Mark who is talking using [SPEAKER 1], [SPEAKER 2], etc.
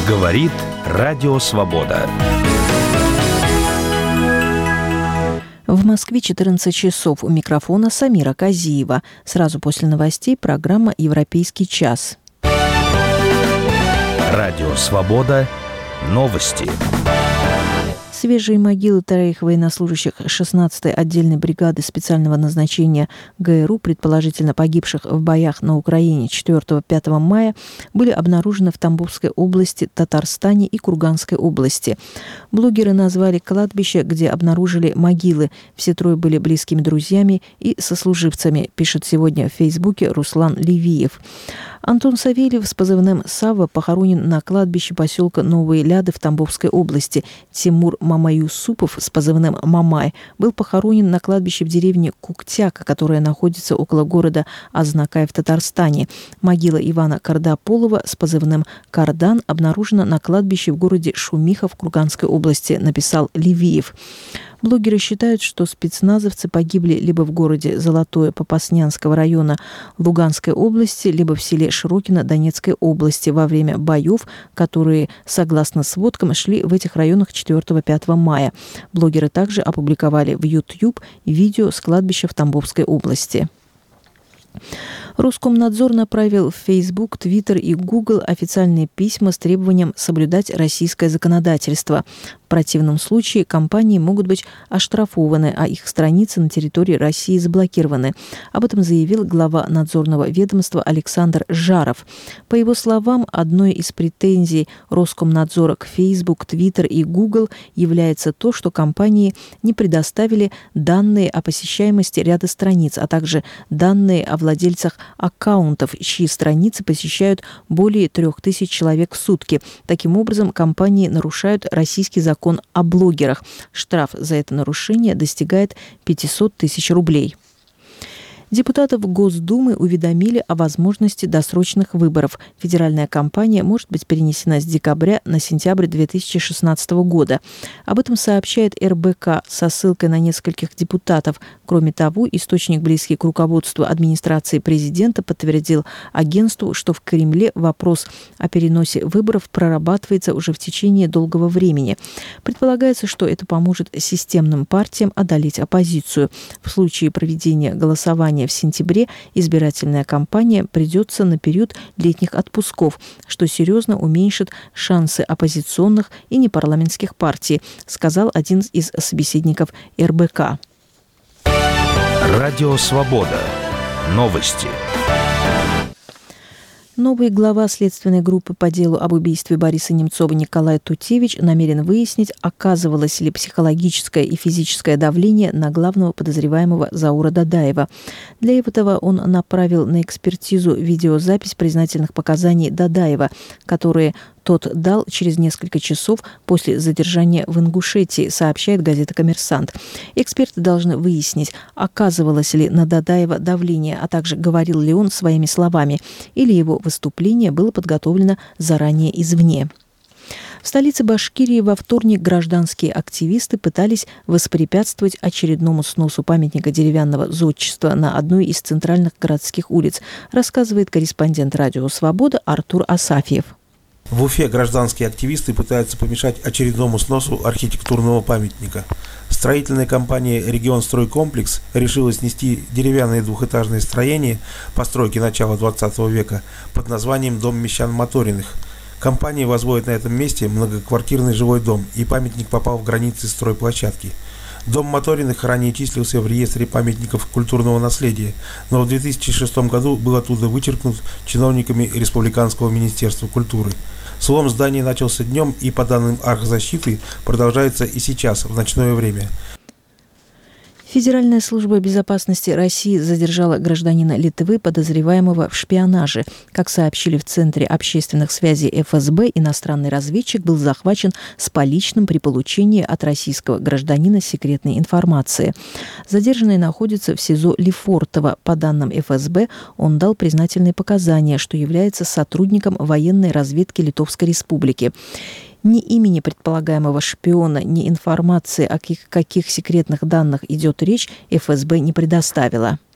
[SPEAKER 1] Говорит Радио Свобода.
[SPEAKER 2] В Москве 14 часов. У микрофона Самира Казиева. Сразу после новостей программа «Европейский час».
[SPEAKER 1] Радио Свобода. Новости.
[SPEAKER 2] Свежие могилы троих военнослужащих 16-й отдельной бригады специального назначения ГРУ, предположительно погибших в боях на Украине 4-5 мая, были обнаружены в Тамбовской области, Татарстане и Курганской области. Блогеры назвали кладбище, где обнаружили могилы. Все трое были близкими друзьями и сослуживцами, пишет сегодня в Фейсбуке Руслан Левиев. Антон Савельев с позывным «Савва» похоронен на кладбище поселка Новые Ляды в Тамбовской области. Тимур Мамаюсупов с позывным «Мамай» был похоронен на кладбище в деревне Куктяка, которая находится около города Азнакай в Татарстане. Могила Ивана Кардаполова с позывным «Кардан» обнаружена на кладбище в городе Шумиха в Курганской области, написал Левиев. Блогеры считают, что спецназовцы погибли либо в городе Золотое Попаснянского района Луганской области, либо в селе Широкино Донецкой области во время боев, которые, согласно сводкам, шли в этих районах 4-5 мая. Блогеры также опубликовали в YouTube видео с кладбища в Тамбовской области. Роскомнадзор направил в Facebook, Twitter и Google официальные письма с требованием соблюдать российское законодательство. В противном случае компании могут быть оштрафованы, а их страницы на территории России заблокированы. Об этом заявил глава надзорного ведомства Александр Жаров. По его словам, одной из претензий Роскомнадзора к Facebook, Twitter и Google является то, что компании не предоставили данные о посещаемости ряда страниц, а также данные о владельцах аккаунтов, чьи страницы посещают более 3000 человек в сутки. Таким образом, компании нарушают российский закон о блогерах. Штраф за это нарушение достигает 500 тысяч рублей. Депутатов Госдумы уведомили о возможности досрочных выборов. Федеральная кампания может быть перенесена с декабря на сентябрь 2016 года. Об этом сообщает РБК со ссылкой на нескольких депутатов. Кроме того, источник, близкий к руководству администрации президента, подтвердил агентству, что в Кремле вопрос о переносе выборов прорабатывается уже в течение долгого времени. Предполагается, что это поможет системным партиям одолеть оппозицию. В случае проведения голосования в сентябре избирательная кампания придется на период летних отпусков, что серьезно уменьшит шансы оппозиционных и непарламентских партий, сказал один из собеседников РБК.
[SPEAKER 1] Радио Свобода. Новости.
[SPEAKER 2] Новый глава следственной группы по делу об убийстве Бориса Немцова Николай Тутевич намерен выяснить, оказывалось ли психологическое и физическое давление на главного подозреваемого Заура Дадаева. Для этого он направил на экспертизу видеозапись признательных показаний Дадаева, которые тот дал через несколько часов после задержания в Ингушетии, сообщает газета «Коммерсант». Эксперты должны выяснить, оказывалось ли на Дадаева давление, а также говорил ли он своими словами, или его выступление было подготовлено заранее извне. В столице Башкирии во вторник гражданские активисты пытались воспрепятствовать очередному сносу памятника деревянного зодчества на одной из центральных городских улиц, рассказывает корреспондент «Радио Свобода» Артур Асафьев.
[SPEAKER 3] В Уфе гражданские активисты пытаются помешать очередному сносу архитектурного памятника. Строительная компания «Регионстройкомплекс» решила снести деревянные двухэтажные строения постройки начала 20 века под названием «Дом мещан Моториных». Компания возводит на этом месте многоквартирный жилой дом, и памятник попал в границы стройплощадки. Дом Моториных ранее числился в реестре памятников культурного наследия, но в 2006 году был оттуда вычеркнут чиновниками Республиканского министерства культуры. Слом здания начался днем и, по данным Архзащиты, продолжается и сейчас, в ночное время.
[SPEAKER 2] Федеральная служба безопасности России задержала гражданина Литвы, подозреваемого в шпионаже. Как сообщили в Центре общественных связей ФСБ, иностранный разведчик был захвачен с поличным при получении от российского гражданина секретной информации. Задержанный находится в СИЗО Лефортово. По данным ФСБ, он дал признательные показания, что является сотрудником военной разведки Литовской Республики. Ни имени предполагаемого шпиона, ни информации, о каких секретных данных идет речь, ФСБ не предоставила.